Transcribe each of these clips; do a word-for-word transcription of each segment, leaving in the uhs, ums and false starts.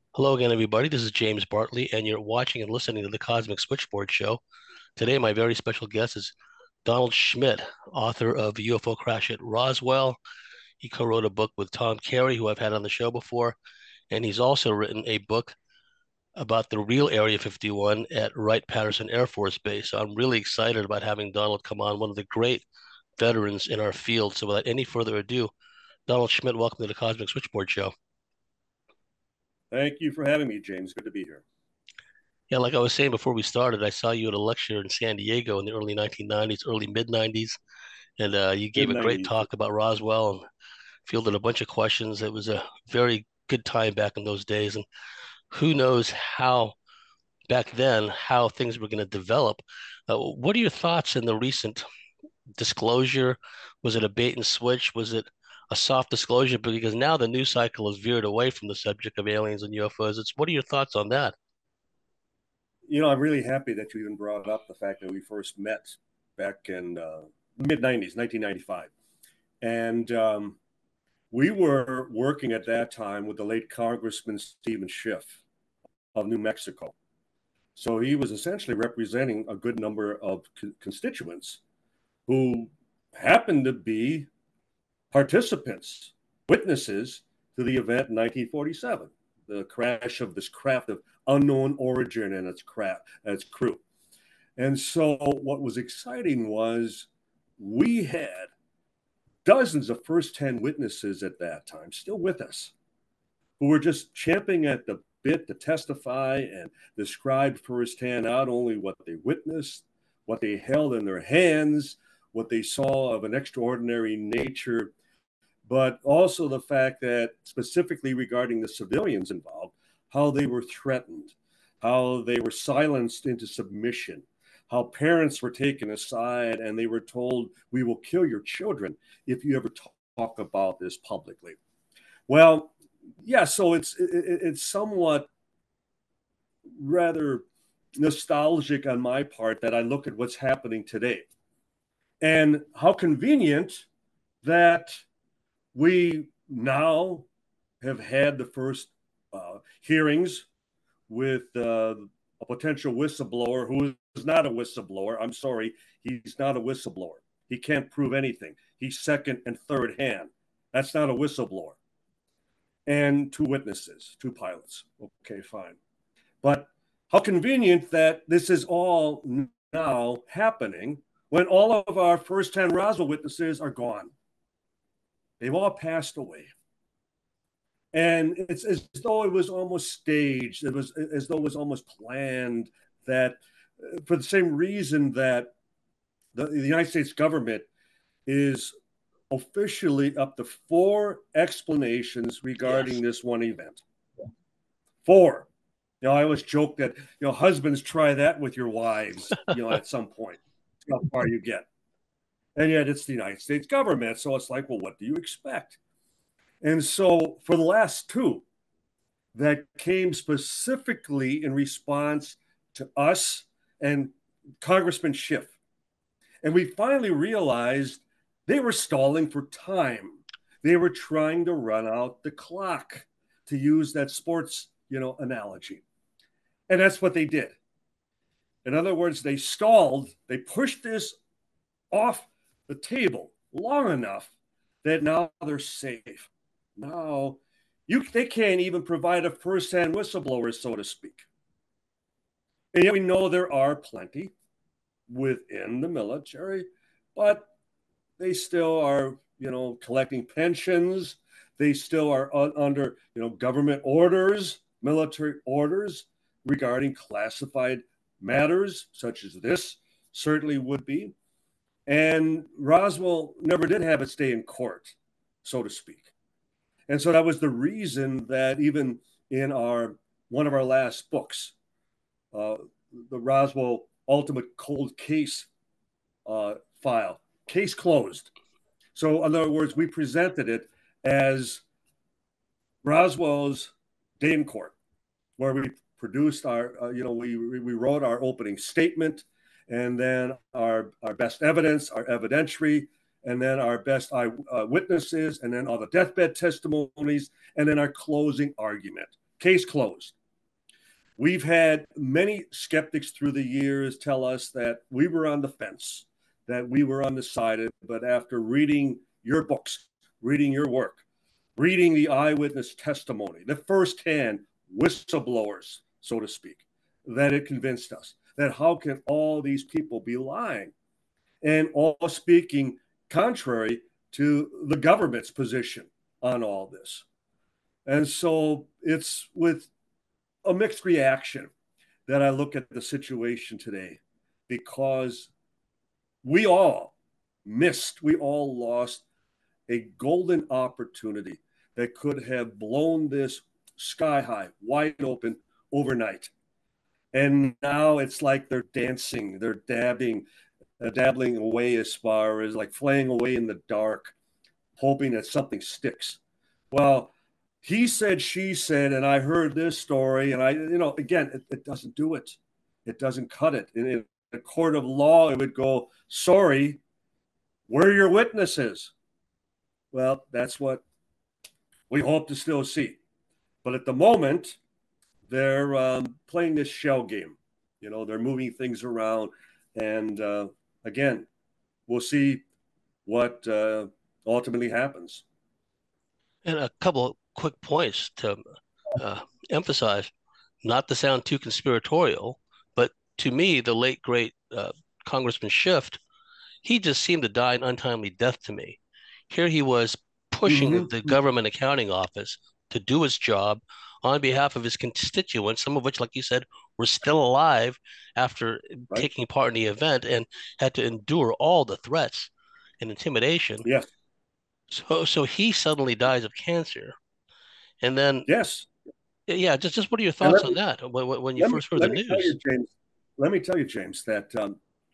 Hello again, everybody. This is James Bartley, and you're watching and listening to the Cosmic Switchboard Show. Today, my very special guest is Donald Schmitt, author of U F O Crash at Roswell. He co-wrote a book with Tom Carey, who I've had on the show before, and he's also written a book about the real Area fifty-one at Wright-Patterson Air Force Base. So I'm really excited about having Donald come on, one of the great veterans in our field. So without any further ado, Donald Schmitt, welcome to the Cosmic Switchboard Show. Thank you for having me, James. Good to be here. Yeah, like I was saying before we started, I saw you at a lecture in San Diego in the early nineteen nineties, early mid nineties, and uh, you gave Mid a great nineties. talk about Roswell and fielded a bunch of questions. It was a very good time back in those days, and who knows how back then how things were going to develop. Uh, what are your thoughts in the recent disclosure? Was it a bait and switch? Was it a soft disclosure? Because now the news cycle has veered away from the subject of aliens and U F Os. It's what are your thoughts on that? You know, I'm really happy that you even brought up the fact that we first met back in uh, mid nineties, nineteen ninety-five. And um, we were working at that time with the late Congressman Stephen Schiff of New Mexico. So he was essentially representing a good number of co- constituents who happened to be participants, witnesses to the event in nineteen forty-seven, the crash of this craft of unknown origin and its craft, its crew. And so, what was exciting was we had dozens of first-hand witnesses at that time still with us who were just champing at the bit to testify and describe firsthand not only what they witnessed, what they held in their hands, what they saw of an extraordinary nature, but also the fact that specifically regarding the civilians involved, how they were threatened, how they were silenced into submission, how parents were taken aside and they were told, we will kill your children if you ever talk about this publicly. Well, yeah, so it's it, it's somewhat rather nostalgic on my part that I look at what's happening today and how convenient that we now have had the first uh, hearings with uh, a potential whistleblower who is not a whistleblower. I'm sorry, he's not a whistleblower. He can't prove anything. He's second and third hand. That's not a whistleblower. And two witnesses, two pilots. Okay, fine. But how convenient that this is all now happening when all of our first-hand Roswell witnesses are gone. They've all passed away. And it's as though it was almost staged. It was as though it was almost planned that uh, for the same reason that the, the United States government is officially up to four explanations regarding Yes. this one event. Four. You know, I always joke that, you know, husbands try that with your wives, you know, at some point. See how far you get. And yet it's the United States government. So it's like, well, what do you expect? And so for the last two that came specifically in response to us and Congressman Schiff, and we finally realized they were stalling for time. They were trying to run out the clock, to use that sports, you know, analogy. And that's what they did. In other words, they stalled, they pushed this off the table long enough that now they're safe. Now you they can't even provide a first-hand whistleblower, so to speak. And yet we know there are plenty within the military, but they still are, you know, collecting pensions. They still are under, you know, government orders, military orders regarding classified matters, such as this certainly would be. And Roswell never did have its day in court, so to speak. And so that was the reason that even in our one of our last books, uh, the Roswell Ultimate Cold Case uh, file, case closed. So, in other words, we presented it as Roswell's day in court, where we produced our, uh, you know, we we wrote our opening statement, and then our our best evidence, our evidentiary, and then our best eye uh, witnesses, and then all the deathbed testimonies, and then our closing argument. Case closed. We've had many skeptics through the years tell us that we were on the fence, that we were undecided, but after reading your books, reading your work, reading the eyewitness testimony, the firsthand whistleblowers, so to speak, that it convinced us that how can all these people be lying and all speaking contrary to the government's position on all this. And so it's with a mixed reaction that I look at the situation today, because we all missed, we all lost a golden opportunity that could have blown this sky high, wide open overnight. And now it's like they're dancing, they're dabbing, uh, dabbling away as far as like flaying away in the dark, hoping that something sticks. Well, he said, she said, and I heard this story, and I, you know, again, it, it doesn't do it. It doesn't cut it. In, in a court of law, it would go, sorry, where are your witnesses? Well, that's what we hope to still see. But at the moment, they're um, playing this shell game. You know, they're moving things around. And uh, again, we'll see what uh, ultimately happens. And a couple of quick points to uh, emphasize, not to sound too conspiratorial, but to me, the late, great uh, Congressman Schiff, he just seemed to die an untimely death to me. Here he was pushing mm-hmm. the government accounting office to do its job on behalf of his constituents, some of which, like you said, were still alive after right. taking part in the event and had to endure all the threats and intimidation. Yes. So, so he suddenly dies of cancer, and then yes, yeah. Just, just what are your thoughts me, on that when, when you first me, heard the news? You, James, let me tell you, James, that um,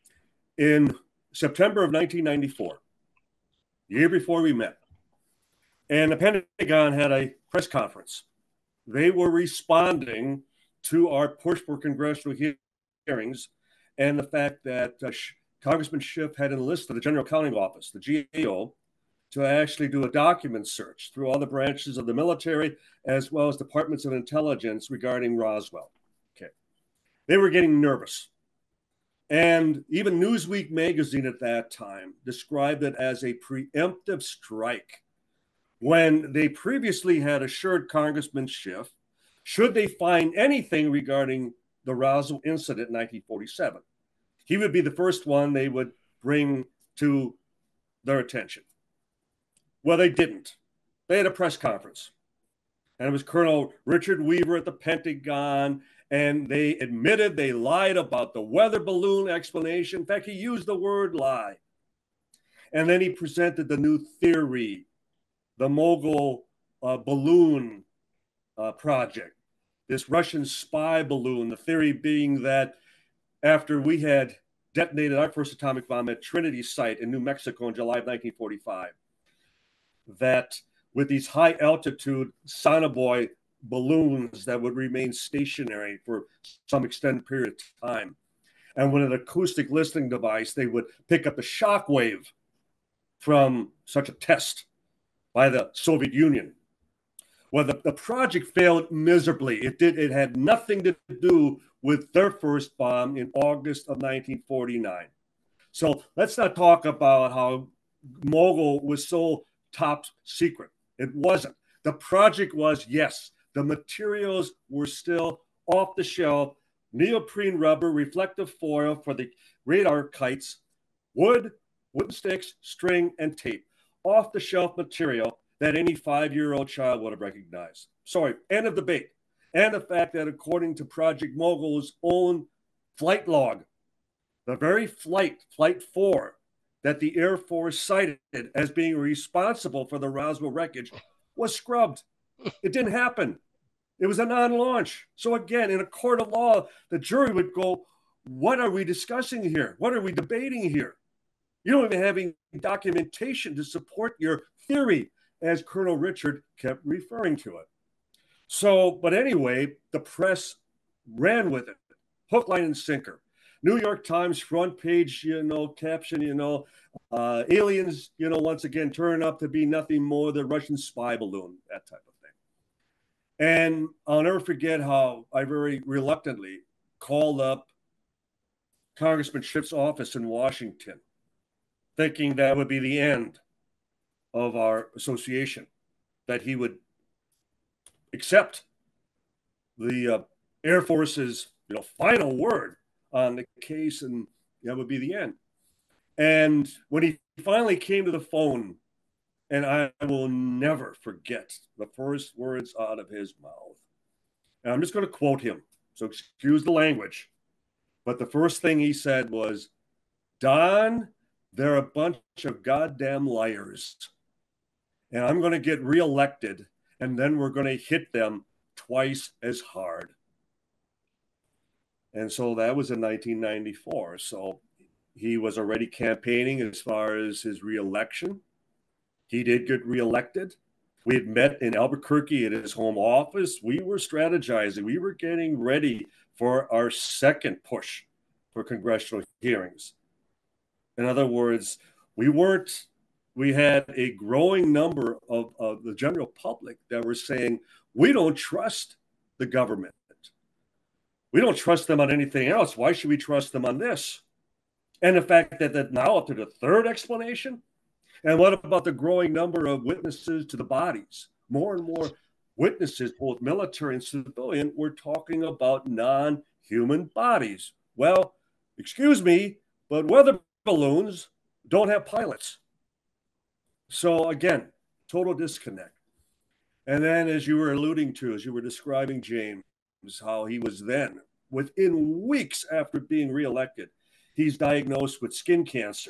in September of nineteen ninety-four, the year before we met, and the Pentagon had a press conference. They were responding to our push for congressional hearings and the fact that uh, Congressman Schiff had enlisted the General Accounting Office, the G A O, to actually do a document search through all the branches of the military as well as departments of intelligence regarding Roswell. Okay. They were getting nervous. And even Newsweek magazine at that time described it as a preemptive strike, when they previously had assured Congressman Schiff, should they find anything regarding the Roswell incident in nineteen forty-seven, he would be the first one they would bring to their attention. Well, they didn't. They had a press conference, and it was Colonel Richard Weaver at the Pentagon, and they admitted they lied about the weather balloon explanation. In fact, he used the word lie. And then he presented the new theory, the Mogul uh, balloon uh, project, this Russian spy balloon, the theory being that after we had detonated our first atomic bomb at Trinity site in New Mexico in July of nineteen forty-five, that with these high altitude sonobuoy balloons that would remain stationary for some extended period of time, and with an acoustic listening device, they would pick up the shock wave from such a test by the Soviet Union. Well, the, the project failed miserably. It did. It had nothing to do with their first bomb in August of nineteen forty-nine. So let's not talk about how Mogul was so top secret. It wasn't. The project was, yes, the materials were still off the shelf, neoprene rubber, reflective foil for the radar kites, wood, wooden sticks, string, and tape. Off the shelf material that any five-year-old child would have recognized. Sorry, end of debate. And the fact that according to Project Mogul's own flight log, the very flight, Flight four, that the Air Force cited as being responsible for the Roswell wreckage was scrubbed. It didn't happen. It was a non-launch. So again, in a court of law, the jury would go, what are we discussing here? What are we debating here? You don't even have any documentation to support your theory, as Colonel Richard kept referring to it. So, but anyway, the press ran with it, hook, line, and sinker. New York Times front page, you know, caption, you know, uh, aliens, you know, once again, turn up to be nothing more than Russian spy balloon, that type of thing. And I'll never forget how I very reluctantly called up Congressman Schiff's office in Washington, thinking that would be the end of our association, that he would accept the uh, Air Force's you know final word on the case, and that would be the end. And when he finally came to the phone, and I will never forget the first words out of his mouth. And I'm just going to quote him, so excuse the language. But the first thing he said was, "Don, they're a bunch of goddamn liars. And I'm going to get reelected, and then we're going to hit them twice as hard." And so that was in nineteen ninety-four. So he was already campaigning as far as his reelection. He did get reelected. We had met in Albuquerque at his home office. We were strategizing. We were getting ready for our second push for congressional hearings. In other words, we weren't, we had a growing number of, of the general public that were saying, we don't trust the government. We don't trust them on anything else. Why should we trust them on this? And the fact that, that now up to the third explanation. And what about the growing number of witnesses to the bodies? More and more witnesses, both military and civilian, were talking about non-human bodies. Well, excuse me, but weather balloons don't have pilots. So again, total disconnect. And then, as you were alluding to, as you were describing James, how he was then, within weeks after being reelected, he's diagnosed with skin cancer.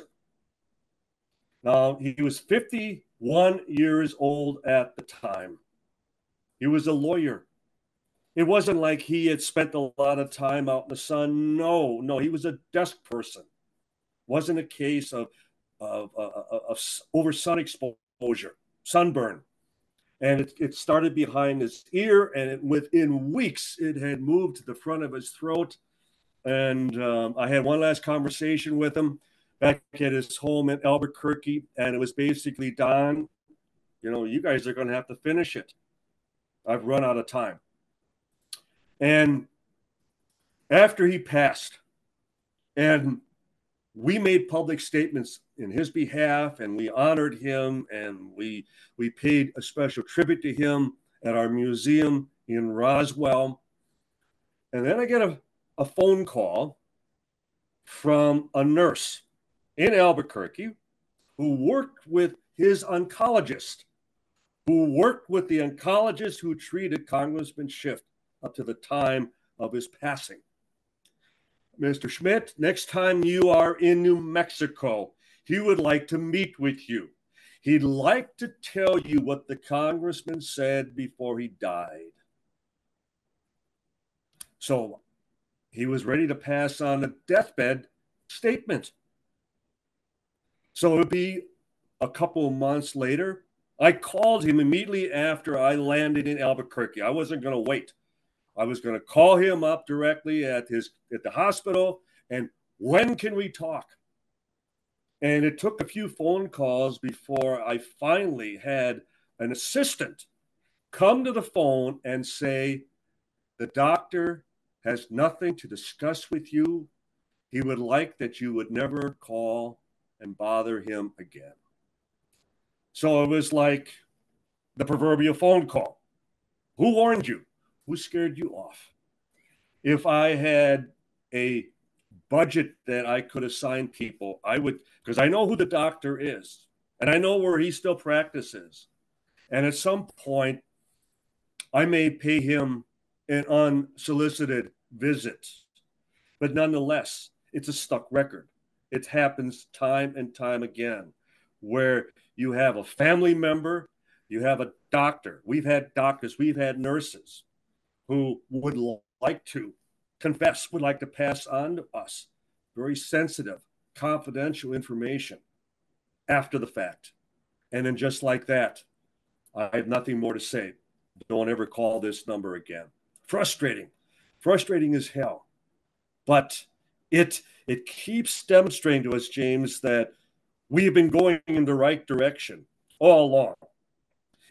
Now, he was fifty-one years old at the time. He was a lawyer. It wasn't like he had spent a lot of time out in the sun. No, no, he was a desk person. It wasn't a case of, of, of, of over sun exposure, sunburn. And it, it started behind his ear, and it, within weeks, it had moved to the front of his throat. And um, I had one last conversation with him back at his home in Albuquerque, and it was basically, Don, you know, you guys are going to have to finish it. I've run out of time. And after he passed, and we made public statements in his behalf, and we honored him, and we we paid a special tribute to him at our museum in Roswell. And then I get a, a phone call from a nurse in Albuquerque who worked with his oncologist, who worked with the oncologist who treated Congressman Schiff up to the time of his passing. Mister Schmidt, next time you are in New Mexico, he would like to meet with you. He'd like to tell you what the congressman said before he died. So he was ready to pass on a deathbed statement. So it would be a couple of months later. I called him immediately after I landed in Albuquerque. I wasn't going to wait. I was going to call him up directly at his at the hospital, and when can we talk? And it took a few phone calls before I finally had an assistant come to the phone and say, the doctor has nothing to discuss with you. He would like that you would never call and bother him again. So it was like the proverbial phone call. Who warned you? Who scared you off? If I had a budget that I could assign people, I would, because I know who the doctor is, and I know where he still practices. And at some point, I may pay him an unsolicited visit. But nonetheless, it's a stuck record. It happens time and time again, where you have a family member, you have a doctor. We've had doctors, we've had nurses who would like to confess, would like to pass on to us very sensitive, confidential information after the fact. And then just like that, I have nothing more to say. Don't ever call this number again. Frustrating. Frustrating as hell. But it it keeps demonstrating to us, James, that we have been going in the right direction all along.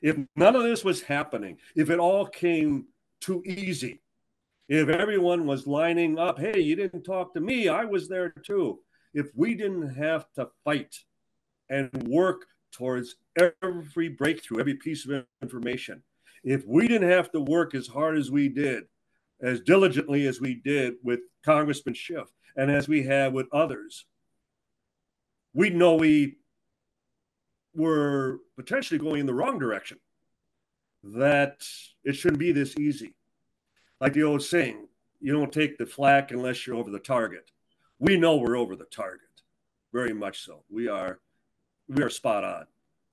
if none of this was happening, if it all came too easy, if everyone was lining up, hey, you didn't talk to me, I was there too. If we didn't have to fight and work towards every breakthrough, every piece of information, if we didn't have to work as hard as we did, as diligently as we did with Congressman Schiff and as we have with others, we know we were potentially going in the wrong direction, that it shouldn't be this easy. Like the old saying, you don't take the flak unless you're over the target. We know we're over the target, very much so. We are, we are spot on.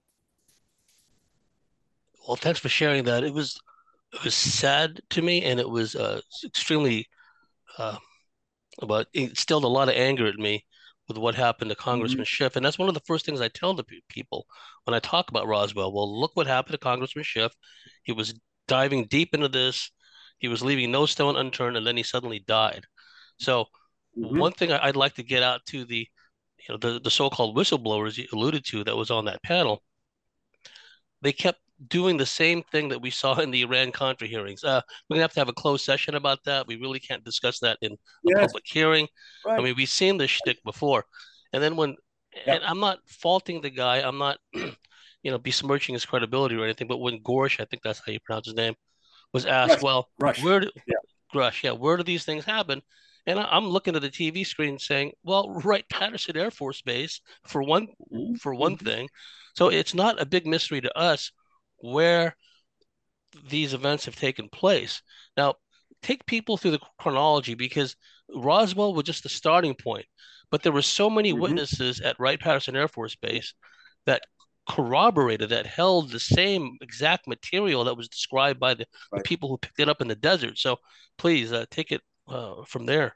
Well, thanks for sharing that. It was it was sad to me, and it was uh, extremely uh, but it instilled a lot of anger in me with what happened to Mm-hmm. Congressman Schiff. And that's one of the first things I tell the pe- people when I talk about Roswell. Well, look what happened to Congressman Schiff. He was diving deep into this. He was leaving no stone unturned, and then he suddenly died. So Mm-hmm. one thing I- I'd like to get out to the, you know, the, the so-called whistleblowers you alluded to that was on that panel, they kept doing the same thing that we saw in the Iran-Contra hearings. Uh, we're gonna have to have a closed session about that. We really can't discuss that in a Yes, public hearing. I right. mean, we've seen this shtick before. And then when, and Yep. I'm not faulting the guy, I'm not, you know, besmirching his credibility or anything, but when Gorsh, I think that's how you pronounce his name, was asked, Rush. well, Rush. where do, Yeah. Grush, yeah, where do these things happen? And I, I'm looking at the T V screen saying, well, right, Patterson Air Force Base for one for one Mm-hmm. thing. So it's not a big mystery to us where these events have taken place. Now, take people through the chronology because Roswell was just the starting point, but there were so many Mm-hmm. witnesses at Wright-Patterson Air Force Base that corroborated, that held the same exact material that was described by the, the Right. people who picked it up in the desert. So please uh, take it uh, from there.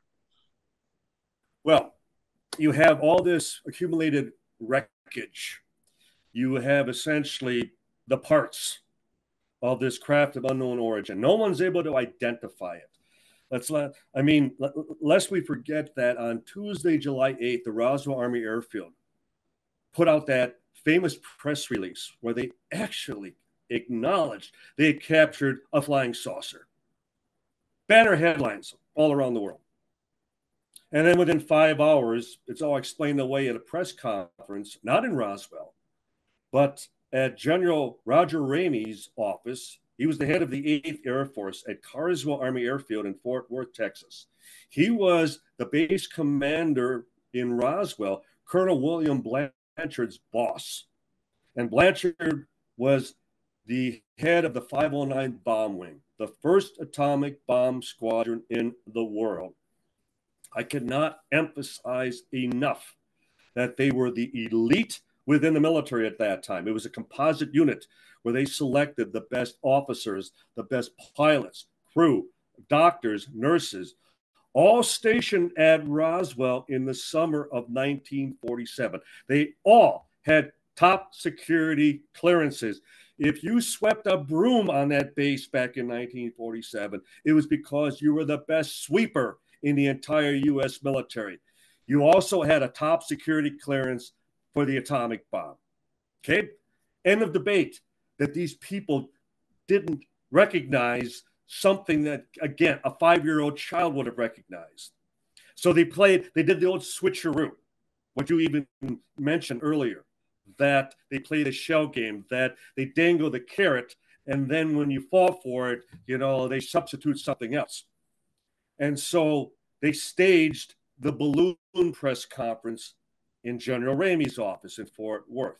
Well, you have all this accumulated wreckage. You have essentially the parts of this craft of unknown origin. No one's able to identify it. Let's let, I mean, lest we forget that on Tuesday, July eighth, the Roswell Army Airfield put out that famous press release where they actually acknowledged they had captured a flying saucer. Banner headlines all around the world. And then within five hours, it's all explained away at a press conference, not in Roswell, but at General Roger Ramey's office. He was the head of the eighth Air Force at Carswell Army Airfield in Fort Worth, Texas. He was the base commander in Roswell, Colonel William Blanchard's boss. And Blanchard was the head of the five oh nine Bomb Wing, the first atomic bomb squadron in the world. I cannot emphasize enough that they were the elite within the military at that time. It was a composite unit where they selected the best officers, the best pilots, crew, doctors, nurses, all stationed at Roswell in the summer of nineteen forty-seven. They all had top security clearances. If you swept a broom on that base back in nineteen forty-seven, it was because you were the best sweeper in the entire U S military. You also had a top security clearance for the atomic bomb. Okay? End of debate that these people didn't recognize something that, again, a five-year-old child would have recognized. So they played, they did the old switcheroo, what you even mentioned earlier, that they play the shell game, that they dangle the carrot, and then when you fall for it, you know, they substitute something else. And so they staged the balloon press conference in General Ramey's office in Fort Worth.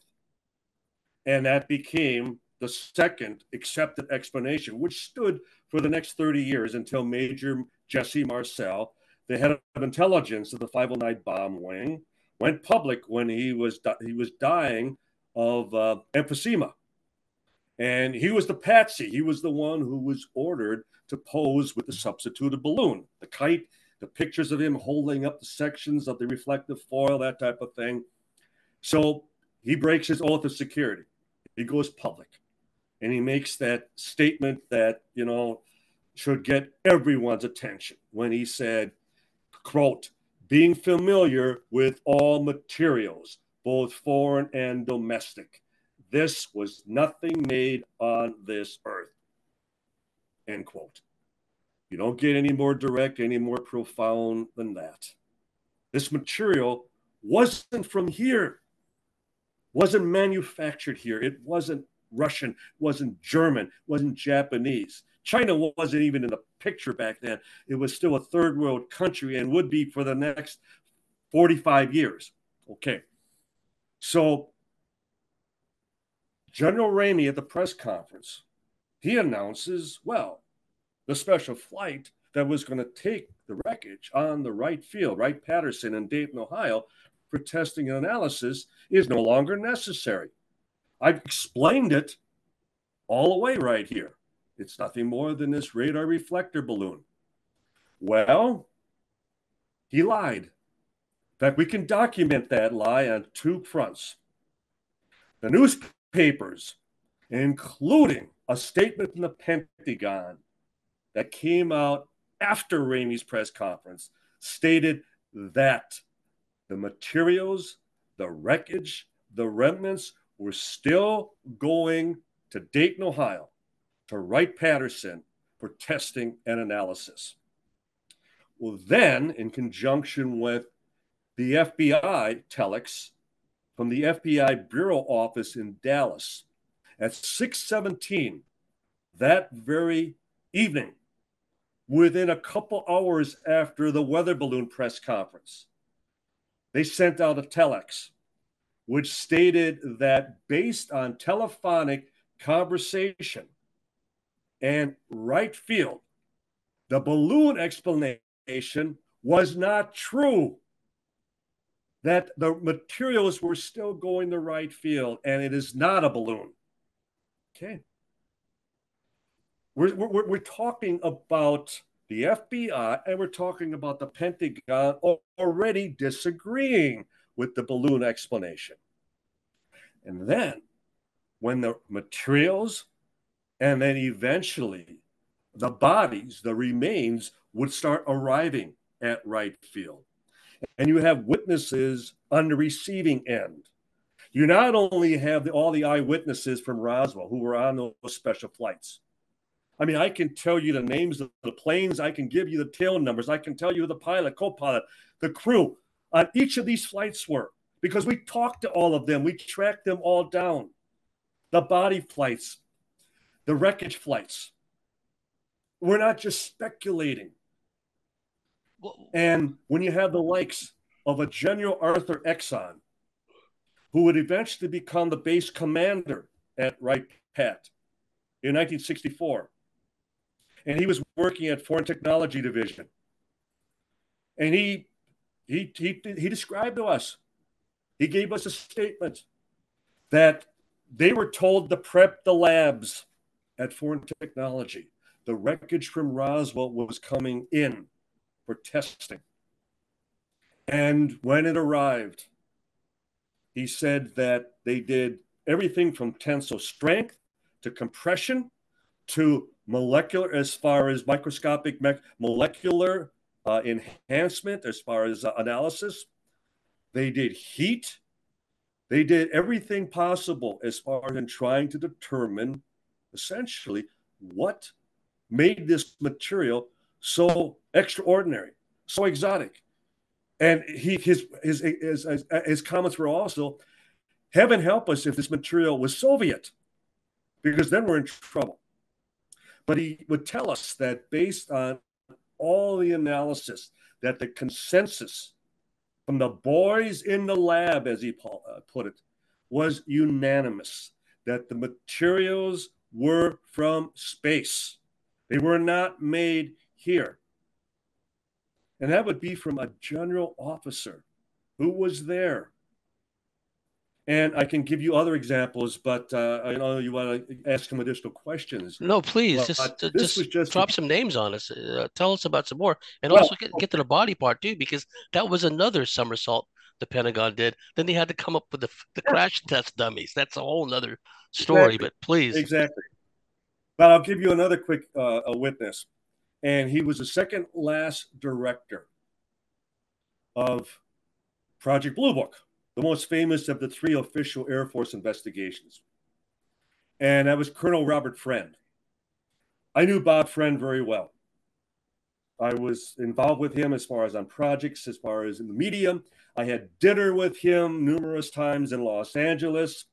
And that became the second accepted explanation, which stood for the next thirty years until Major Jesse Marcel, the head of intelligence of the five oh nine Bomb Wing, went public when he was he was dying of uh, emphysema. And he was the patsy. He was the one who was ordered to pose with the substituted balloon, the kite, the pictures of him holding up the sections of the reflective foil, that type of thing. So he breaks his oath of security. He goes public. And he makes that statement that, you know, should get everyone's attention when he said, quote, being familiar with all materials, both foreign and domestic, This was nothing made on this earth. End quote. You don't get any more direct, any more profound than that. This material wasn't from here, wasn't manufactured here. It wasn't Russian, wasn't German, wasn't Japanese. China wasn't even in the picture back then. It was still a third world country and would be for the next forty-five years. Okay. So General Ramey at the press conference, he announces, well, the special flight that was going to take the wreckage on the Wright Field, Wright-Patterson in Dayton, Ohio, for testing and analysis is no longer necessary. I've explained it all the way right here. It's nothing more than this radar reflector balloon. Well, he lied. In fact, we can document that lie on two fronts. The newspapers, including a statement from the Pentagon that came out after Ramey's press conference, stated that the materials, the wreckage, the remnants were still going to Dayton, Ohio, to Wright-Patterson for testing and analysis. Well, then, in conjunction with the F B I telex from the F B I Bureau office in Dallas, at six seventeen that very evening, within a couple hours after the weather balloon press conference, they sent out a telex which stated that based on telephonic conversation and Wright Field, the balloon explanation was not true, that the materials were still going to Wright Field and it is not a balloon. Okay. We're, we're, we're talking about the F B I and we're talking about the Pentagon already disagreeing with the balloon explanation. And then when the materials and then eventually the bodies, the remains would start arriving at Wright Field. And you have witnesses on the receiving end. You not only have the, all the eyewitnesses from Roswell who were on those special flights. I mean, I can tell you the names of the planes. I can give you the tail numbers. I can tell you the pilot, co-pilot, the crew on each of these flights were, because we talked to all of them. We tracked them all down. The body flights, the wreckage flights. We're not just speculating. And when you have the likes of a General Arthur Exon, who would eventually become the base commander at Wright-Pat in nineteen sixty-four, and he was working at Foreign Technology Division, and he he he he described to us, he gave us a statement that they were told to prep the labs at Foreign Technology. The wreckage from Roswell was coming in for testing. And when it arrived, he said that they did everything from tensile strength to compression to molecular, as far as microscopic me- molecular uh, enhancement, as far as uh, analysis. They did heat. They did everything possible as far as in trying to determine essentially what made this material so extraordinary, so exotic. And he his his his, his, his comments were also, heaven help us if this material was Soviet, because then we're in trouble. But he would tell us that based on all the analysis, that the consensus from the boys in the lab, as he put it, was unanimous, that the materials were from space. They were not made here. And that would be from a general officer who was there. And I can give you other examples, but uh, I know you want to ask some additional questions. No, please, Well, just this just, was just drop some names on us. Uh, tell us about some more, and well, also get, get to the body part too, because that was another somersault the Pentagon did. Then they had to come up with the the crash test dummies. That's a whole nother story. Exactly. But please, exactly. But I'll give you another quick uh, a witness, and he was the second last director of Project Blue Book, the most famous of the three official Air Force investigations. and that was Colonel Robert Friend. I knew Bob Friend very well. I was involved with him as far as on projects, as far as in the media. I had dinner with him numerous times in Los Angeles.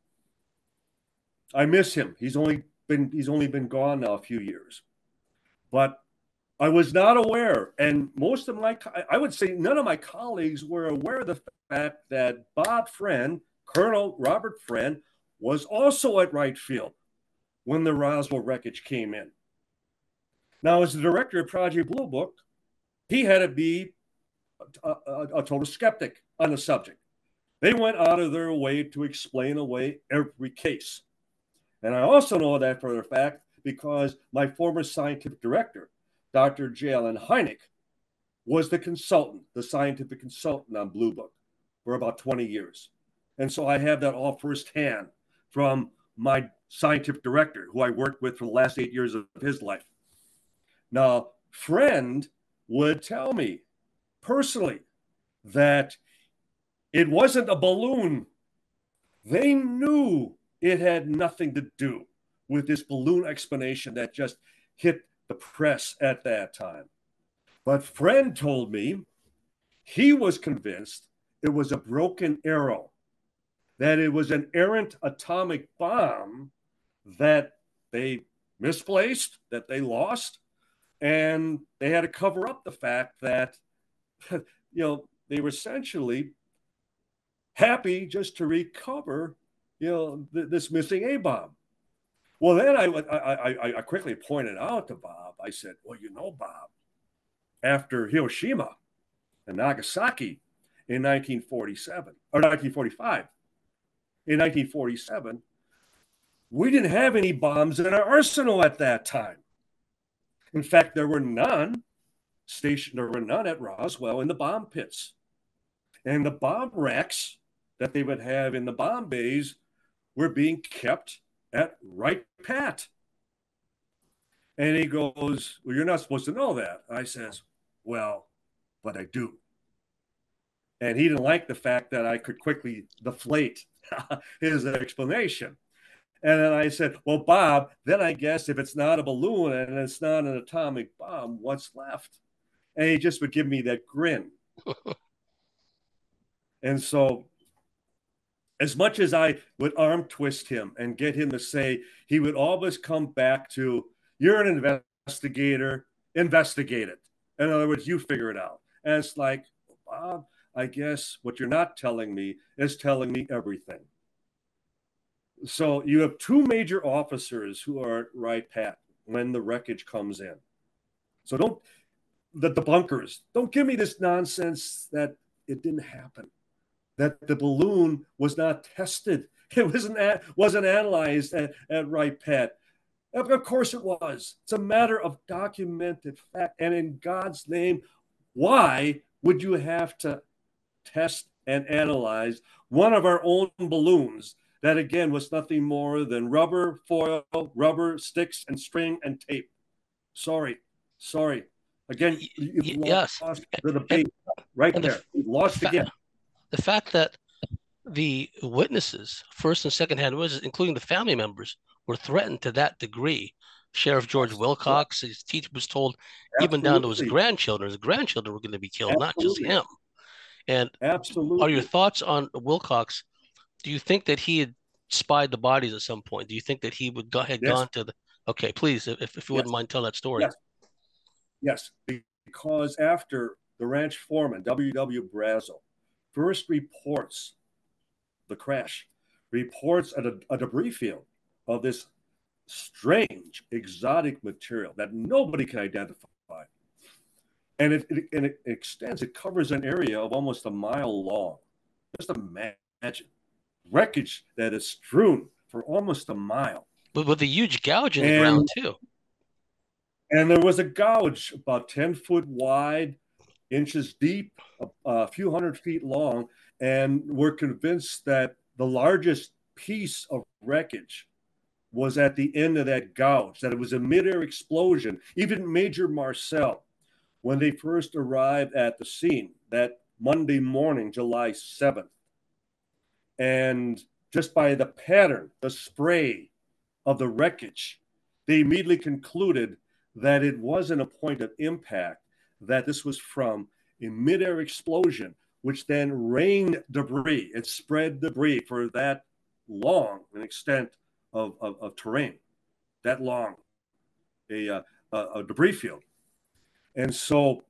I miss him. He's only been he's only been gone now a few years. But I was not aware, and most of my I would say none of my colleagues were aware of the fact that Bob Friend, Colonel Robert Friend, was also at right field when the Roswell wreckage came in. Now, as the director of Project Blue Book, he had to be a, a, a total skeptic on the subject. They went out of their way to explain away every case. And I also know that for a fact because my former scientific director, Doctor J. Allen Hynek, was the consultant, the scientific consultant on Blue Book for about twenty years. And so I have that all firsthand from my scientific director, who I worked with for the last eight years of his life. Now, Friend would tell me personally that it wasn't a balloon. They knew it had nothing to do with this balloon explanation that just hit the press at that time. But Friend told me he was convinced it was a broken arrow, that it was an errant atomic bomb that they misplaced, that they lost, and they had to cover up the fact that, you know, they were essentially happy just to recover, you know, th- this missing A-bomb. Well, then I, I, I, I quickly pointed out to Bob, I said, well, you know, Bob, after Hiroshima and Nagasaki in nineteen forty-seven, or nineteen forty-five, in nineteen forty-seven, we didn't have any bombs in our arsenal at that time. In fact, there were none stationed, there were none at Roswell in the bomb pits. And the bomb racks that they would have in the bomb bays were being kept at Wright-Patt. And he goes, well, you're not supposed to know that. I says, well, but I do. And he didn't like the fact that I could quickly deflate his explanation. And then I said, well, Bob, then I guess if it's not a balloon and it's not an atomic bomb, what's left? And he just would give me that grin. And so as much as I would arm twist him and get him to say, he would always come back to, you're an investigator, investigate it. In other words, you figure it out. And it's like, Bob, I guess what you're not telling me is telling me everything. So you have two major officers who are at Wright-Patt when the wreckage comes in. So don't, the debunkers, don't give me this nonsense that it didn't happen, that the balloon was not tested. It wasn't, wasn't analyzed at, at Wright-Patt. Of course it was. It's a matter of documented fact. And in God's name, why would you have to test and analyze one of our own balloons that, again, was nothing more than rubber, foil, rubber, sticks, and string and tape? Sorry. Sorry. Again, you've yes. lost the debate right there. You've lost the again. Fa- the fact that the witnesses, first and second-hand witnesses, including the family members, were threatened to that degree. Sheriff George yes. Wilcox, yeah. his teacher was told, Absolutely. even down to his grandchildren, his grandchildren were going to be killed, Absolutely. not just him. And Absolutely. Are your thoughts on Wilcox? Do you think that he had spied the bodies at some point? Do you think that he would go had yes. gone to the? Okay, please, if, if you yes. wouldn't mind, tell that story. Yes. yes, because after the ranch foreman W W Brazel first reports the crash, reports at a, a debris field of this strange exotic material that nobody can identify. And it, it, and it extends, it covers an area of almost a mile long. Just imagine wreckage that is strewn for almost a mile. But with a huge gouge in and, the ground, too. And there was a gouge about ten foot wide, inches deep, a, a few hundred feet long. And we're convinced that the largest piece of wreckage was at the end of that gouge, that it was a mid-air explosion. Even Major Marcel, when they first arrived at the scene that Monday morning, July seventh. And just by the pattern, the spray of the wreckage, they immediately concluded that it wasn't a point of impact, that this was from a midair explosion, which then rained debris. It spread debris for that long an extent of, of, of terrain, that long, a, uh, a debris field. And so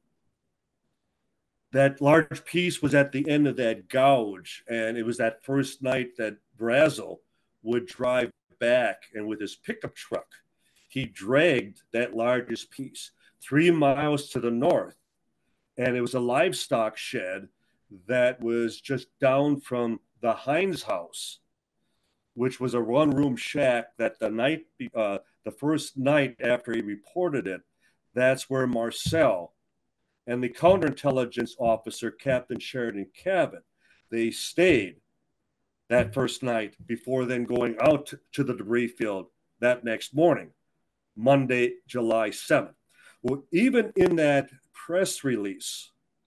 that large piece was at the end of that gouge, and it was that first night that Brazel would drive back, and with his pickup truck, he dragged that largest piece three miles to the north, and it was a livestock shed that was just down from the Heinz house, which was a one-room shack that the night, uh, the first night after he reported it, that's where Marcel and the counterintelligence officer, Captain Sheridan Cabot, they stayed that first night before then going out to the debris field that next morning, Monday, July seventh. Well, even in that press release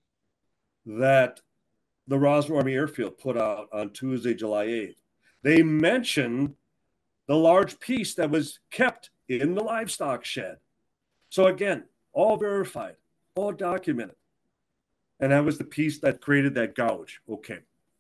that the Roswell Army Airfield put out on Tuesday, July eighth, they mentioned the large piece that was kept in the livestock shed. So again, all verified, all documented. And that was the piece that created that gouge. Okay.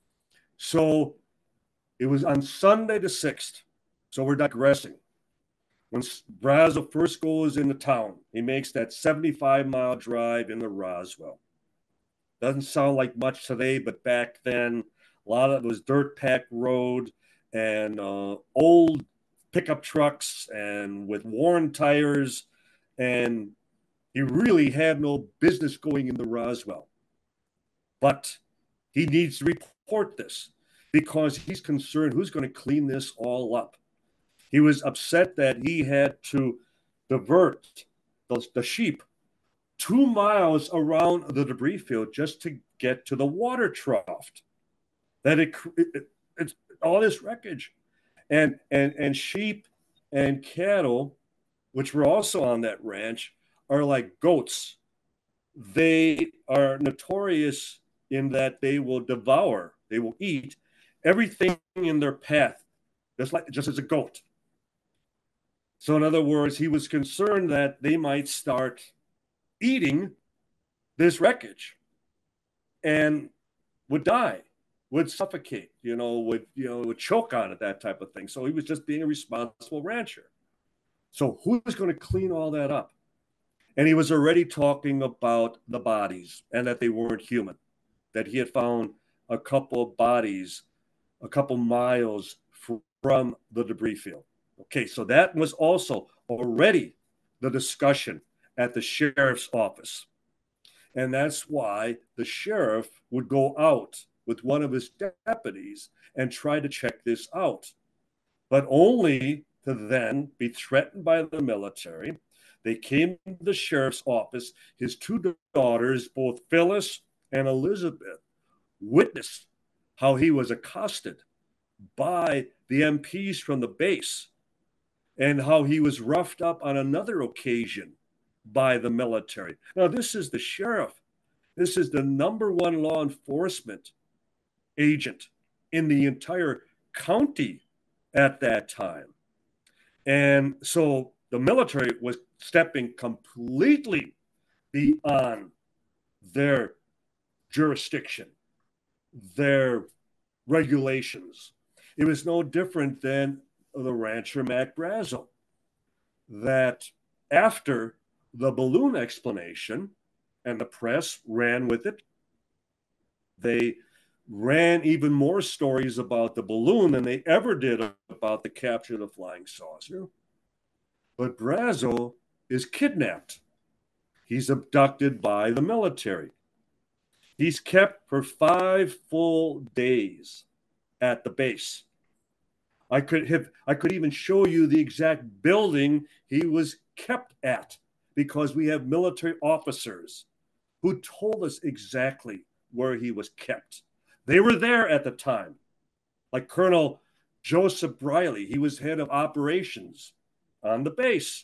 So it was on Sunday the sixth. So we're digressing. When Brazel first goes into town, he makes that seventy-five mile drive into Roswell. Doesn't sound like much today, but back then, a lot of it was dirt packed road and uh, old pickup trucks and with worn tires. And he really had no business going into Roswell. But he needs to report this because he's concerned who's going to clean this all up. He was upset that he had to divert the, the sheep two miles around the debris field just to get to the water trough. That it, it it's all this wreckage, and and and sheep and cattle, which were also on that ranch, are like goats. They are notorious in that they will devour, they will eat everything in their path, just like just as a goat. So in other words, he was concerned that they might start eating this wreckage and would die, would suffocate, you know, would, you know, would choke on it, that type of thing. So he was just being a responsible rancher. So who was going to clean all that up? And he was already talking about the bodies and that they weren't human, that he had found a couple of bodies a couple miles from the debris field. Okay, so that was also already the discussion at the sheriff's office. And that's why the sheriff would go out with one of his deputies and try to check this out, but only to then be threatened by the military. They came to the sheriff's office. His two daughters, both Phyllis and Elizabeth, witnessed how he was accosted by the M Ps from the base and how he was roughed up on another occasion by the military. Now, this is the sheriff. This is the number one law enforcement agent in the entire county at that time. And so the military was stepping completely beyond their jurisdiction, their regulations. It was no different than the rancher Mac Brazel, that after the balloon explanation, and the press ran with it, they ran even more stories about the balloon than they ever did about the capture of the flying saucer. But Brazel is kidnapped. He's abducted by the military. He's kept for five full days at the base. I could have, I could even show you the exact building he was kept at, because we have military officers who told us exactly where he was kept. They were there at the time, like Colonel Joseph Briley. He was head of operations on the base.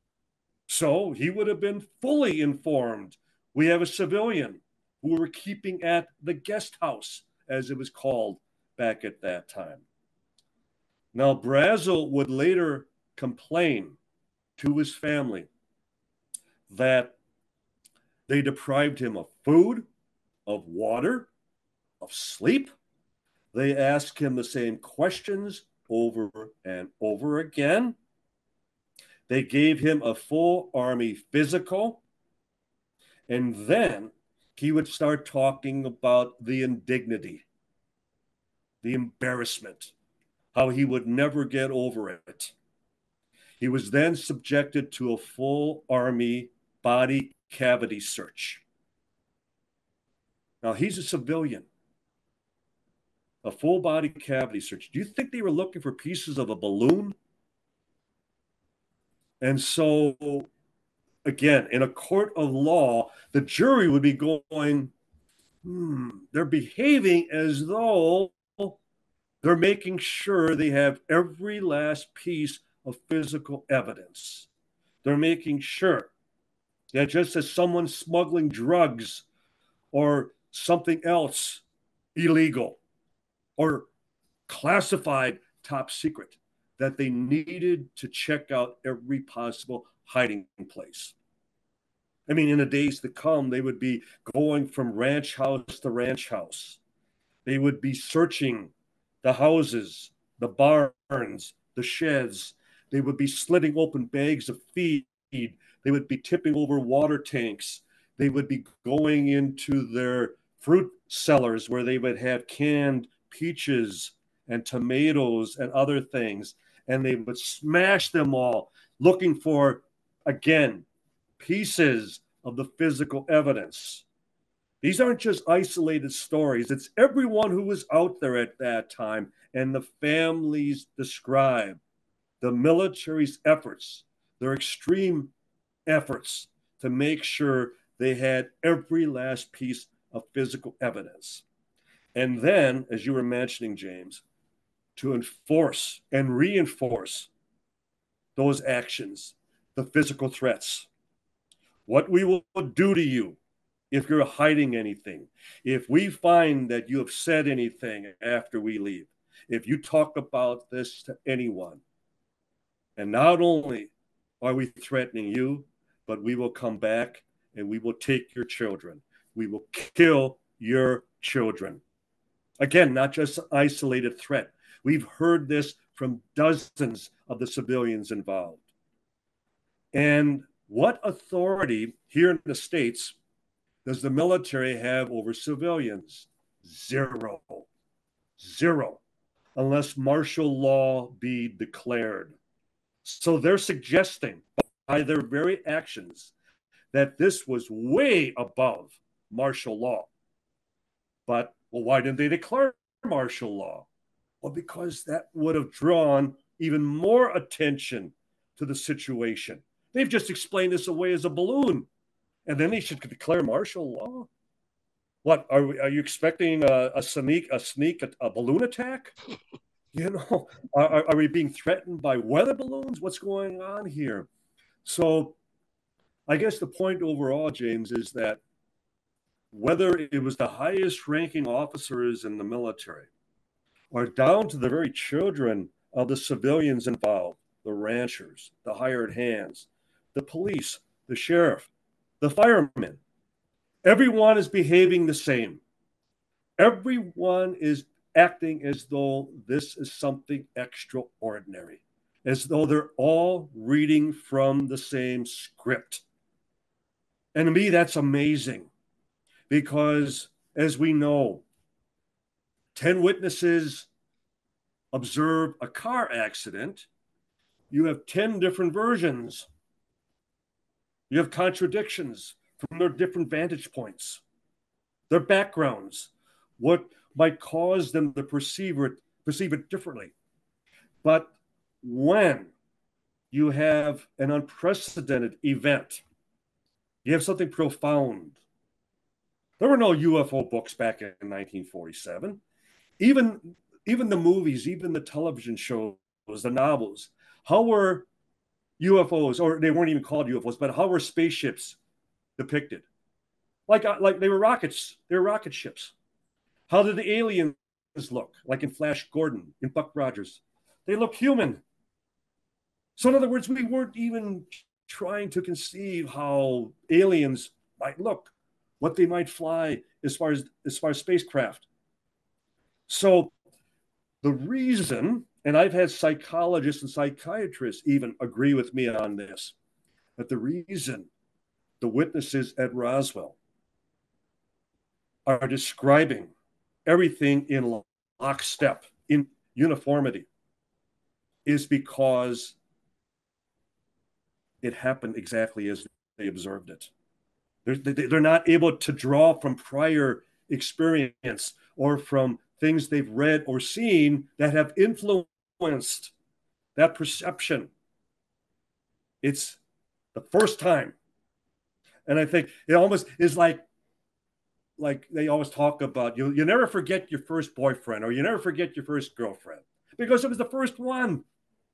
So he would have been fully informed. We have a civilian who were keeping at the guest house, as it was called back at that time. Now, Brazel would later complain to his family that they deprived him of food, of water, of sleep. They asked him the same questions over and over again. They gave him a full army physical. And then he would start talking about the indignity, the embarrassment, how he would never get over it. He was then subjected to a full army body cavity search. Now, he's a civilian. A full body cavity search. Do you think they were looking for pieces of a balloon? And so, again, in a court of law, the jury would be going, hmm, they're behaving as though they're making sure they have every last piece of physical evidence. They're making sure that just as someone smuggling drugs or something else illegal or classified top secret, that they needed to check out every possible hiding place. I mean, in the days to come, they would be going from ranch house to ranch house. They would be searching the houses, the barns, the sheds. They would be slitting open bags of feed. They would be tipping over water tanks. They would be going into their fruit cellars where they would have canned peaches and tomatoes and other things. And they would smash them all, looking for, again, pieces of the physical evidence. These aren't just isolated stories. It's everyone who was out there at that time, and the families describe the military's efforts, their extreme efforts to make sure they had every last piece of physical evidence. And then, as you were mentioning, James, to enforce and reinforce those actions, the physical threats. What we will do to you if you're hiding anything, if we find that you have said anything after we leave, if you talk about this to anyone, and not only are we threatening you, but we will come back and we will take your children. We will kill your children. Again, not just an isolated threat. We've heard this from dozens of the civilians involved. And what authority here in the States does the military have over civilians? Zero. Zero. Unless martial law be declared. So they're suggesting by their very actions that this was way above martial law. But, well, why didn't they declare martial law? Well, because that would have drawn even more attention to the situation. They've just explained this away as a balloon. And then they should declare martial law? What, are, we, are you expecting a, a sneak, a sneak, a, a balloon attack? You know, are, are we being threatened by weather balloons? What's going on here? So I guess the point overall, James, is that whether it was the highest ranking officers in the military or down to the very children of the civilians involved, the ranchers, the hired hands, the police, the sheriff, the firemen, everyone is behaving the same. Everyone is acting as though this is something extraordinary, as though they're all reading from the same script. And to me, that's amazing because, as we know, ten witnesses observe a car accident. You have ten different versions. You have contradictions from their different vantage points, their backgrounds, what might cause them to perceive it, perceive it differently. But when you have an unprecedented event, you have something profound. There were no U F O books back in nineteen forty-seven. Even, even the movies, even the television shows, the novels, how were U F Os, or they weren't even called U F Os, but how were spaceships depicted? Like, like they were rockets. They were rocket ships. How did the aliens look? Like in Flash Gordon, in Buck Rogers. They look human. So in other words, we weren't even trying to conceive how aliens might look, what they might fly as far as as far as spacecraft. So the reason, and I've had psychologists and psychiatrists even agree with me on this, that the reason the witnesses at Roswell are describing everything in lockstep, in uniformity, is because it happened exactly as they observed it. They're, they're not able to draw from prior experience or from things they've read or seen that have influenced that perception. It's the first time. And I think it almost is like, like they always talk about, you, you never forget your first boyfriend or you never forget your first girlfriend because it was the first one.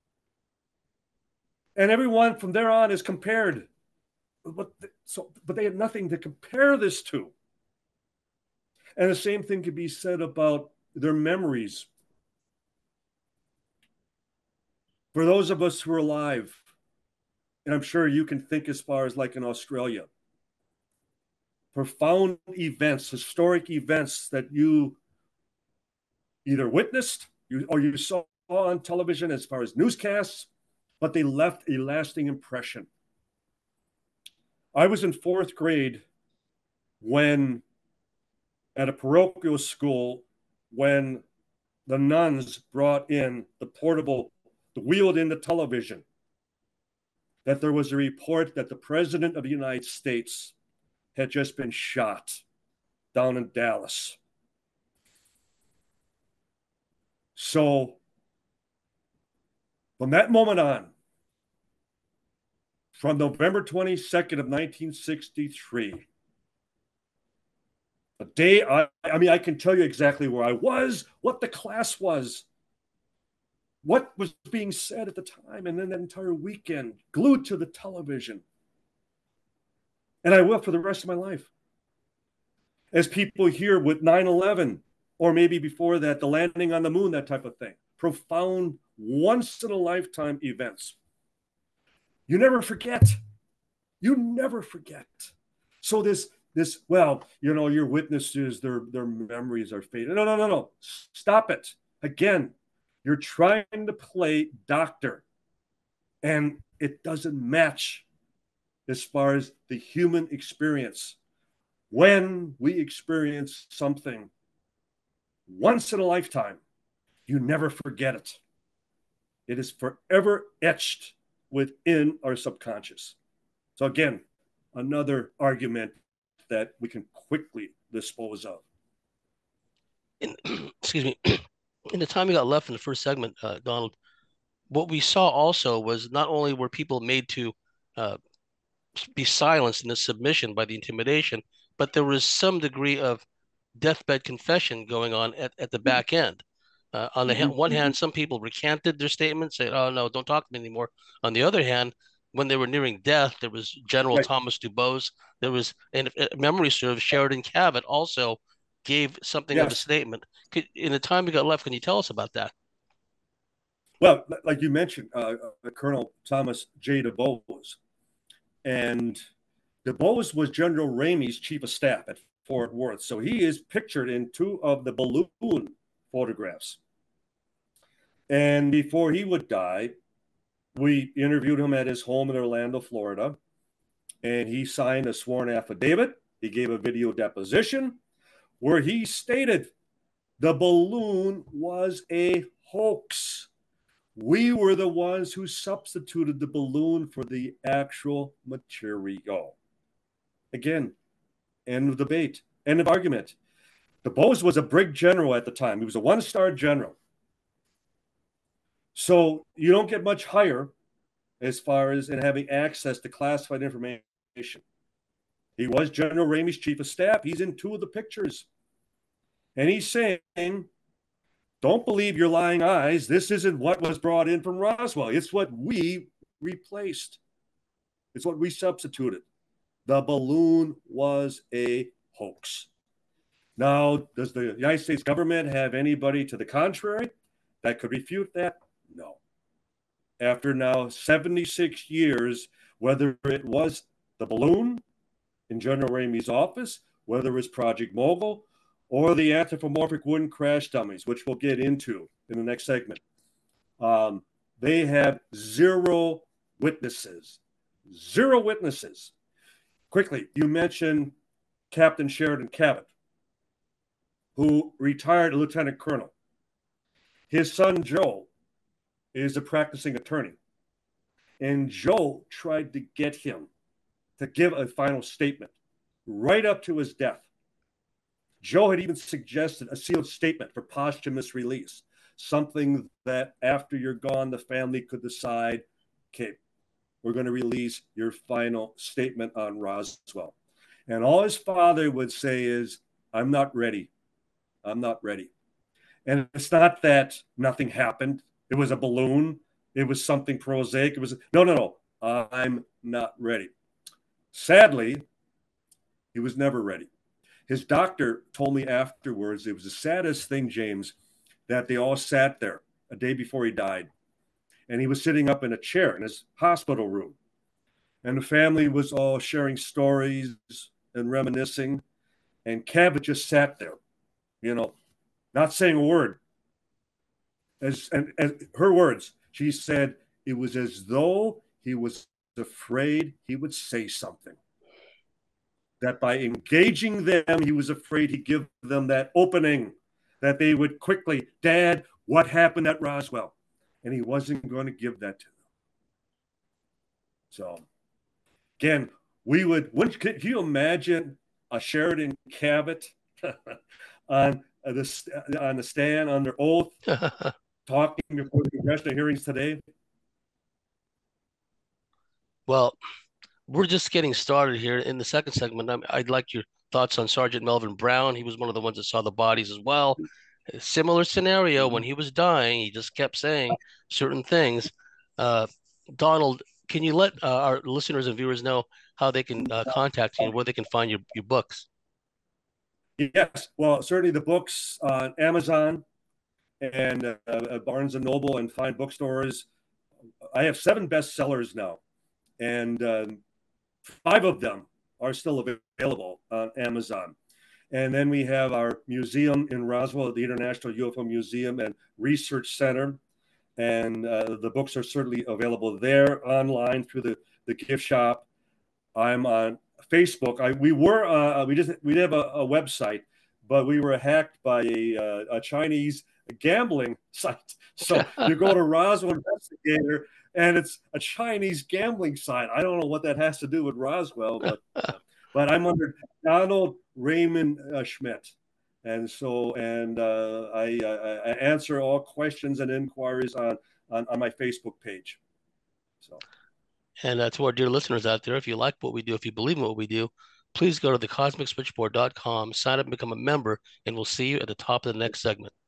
And everyone from there on is compared. But, so, but they had nothing to compare this to. And the same thing could be said about their memories. For those of us who are alive, and I'm sure you can think as far as like in Australia, profound events, historic events that you either witnessed or you saw on television as far as newscasts, but they left a lasting impression. I was in fourth grade when, at a parochial school, when the nuns brought in the portable, the wheeled in the television, that there was a report that the president of the United States had just been shot down in Dallas. So from that moment on, from November twenty-second of nineteen sixty-three, the day, I, I mean, I can tell you exactly where I was, what the class was, what was being said at the time, and then that entire weekend, glued to the television. And I will for the rest of my life. As people hear with nine eleven, or maybe before that, the landing on the moon, that type of thing. Profound, once-in-a-lifetime events. You never forget. You never forget. So this, this, well, you know, your witnesses, their, their memories are faded. No, no, no, no. Stop it. Again, you're trying to play doctor, and it doesn't match as far as the human experience. When we experience something once in a lifetime, you never forget it. It is forever etched within our subconscious. So again, another argument that we can quickly dispose of. In, excuse me. In the time we got left in the first segment, uh, Donald, what we saw also was not only were people made to uh, be silenced in the submission by the intimidation, but there was some degree of deathbed confession going on at, at the back end. Uh, on the mm-hmm. one hand, some people recanted their statements, saying, "Oh no, don't talk to me anymore." On the other hand, when they were nearing death, there was General right. Thomas Dubose. There was, and if memory serves, Sheridan Cabot also gave something yes. of a statement. Could, in the time we got left, can you tell us about that? Well, like you mentioned, uh, uh, Colonel Thomas J. Dubose, and Dubose was General Ramey's chief of staff at Fort Worth. So he is pictured in two of the balloon photographs. And before he would die, we interviewed him at his home in Orlando, Florida, and he signed a sworn affidavit. He gave a video deposition where he stated the balloon was a hoax. We were the ones who substituted the balloon for the actual material. Again, end of debate, end of argument. Dubose was a brig general at the time. He was a one-star general. So you don't get much higher as far as in having access to classified information. He was General Ramey's chief of staff. He's in two of the pictures. And he's saying, don't believe your lying eyes. This isn't what was brought in from Roswell. It's what we replaced. It's what we substituted. The balloon was a hoax. Now, does the United States government have anybody to the contrary that could refute that? No. after now seventy-six years, whether it was the balloon in General Ramey's office, whether it was Project Mogul, or the anthropomorphic wooden crash dummies, which we'll get into in the next segment. Um, they have zero witnesses. Zero witnesses. Quickly, you mentioned Captain Sheridan Cabot, who retired lieutenant colonel. His son, Joe, is a practicing attorney. And Joe tried to get him to give a final statement right up to his death. Joe had even suggested a sealed statement for posthumous release, something that after you're gone, the family could decide, okay, we're going to release your final statement on Roswell. And all his father would say is, I'm not ready. I'm not ready. And it's not that nothing happened. It was a balloon. It was something prosaic. It was, no, no, no, I'm not ready. Sadly, he was never ready. His doctor told me afterwards, it was the saddest thing, James, that they all sat there a day before he died. And he was sitting up in a chair in his hospital room. And the family was all sharing stories and reminiscing. And Cabot just sat there, you know, not saying a word. As, and, and her words, she said, it was as though he was afraid he would say something. That by engaging them, he was afraid he'd give them that opening, that they would quickly, Dad, what happened at Roswell? And he wasn't going to give that to them. So, again, we would, would could you imagine a Sheridan Cabot on, the, on the stand under oath, talking before the congressional hearings today? Well, we're just getting started here. In the second segment, I'd like your thoughts on Sergeant Melvin Brown. He was one of the ones that saw the bodies as well. A similar scenario, when he was dying, he just kept saying certain things. Uh, Donald, can you let uh, our listeners and viewers know how they can uh, contact you and where they can find your, your books? Yes, well, certainly the books on Amazon and uh, Barnes and Noble and fine bookstores. I have seven bestsellers now, and um, five of them are still available on Amazon. And then we have our museum in Roswell, the International U F O Museum and Research Center. And uh, the books are certainly available there online through the, the gift shop. I'm on Facebook. I, we were, uh, we just, we did have a, a website, but we were hacked by a, uh, a Chinese gambling site. So you go to Roswell Investigator, and it's a Chinese gambling site. I don't know what that has to do with Roswell, but uh, but I'm under Donald Raymond uh, Schmidt, and so and uh, I, uh, I answer all questions and inquiries on, on on my Facebook page. So, and uh, to our dear listeners out there, if you like what we do, if you believe in what we do, please go to the cosmic switchboard dot com, sign up and become a member, and we'll see you at the top of the next segment.